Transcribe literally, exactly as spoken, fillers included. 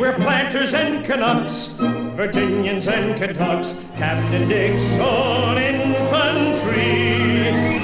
We're planters and Canucks, Virginians and Kentucks, Captain Dick's on infantry.